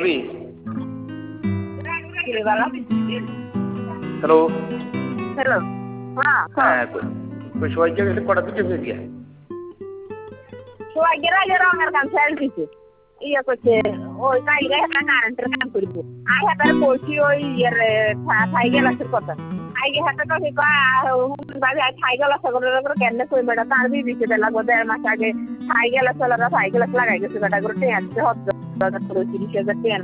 করি hello hello হ্যাঁ কই সবাইকে কটা দিতে হয়ে গিয়া সবাই গেলে রঙের কাম ছেড়ে দিছে ইয়ে করছে ওই কাইলে একটা কারেন্টের কাম করব আই হাতারে পড়ছি ওই ইয়ের থাই গেলাসের কথা আইগে হাতে তো কি বাবি থাই গেলাস করে কেন কই বেটা তার বি দিতে লাগবে 1.5 মাস আগে থাই গেলাস লাগাই গেছে বেটা করে টেন দিতে হচ্ছে 30,000 টেন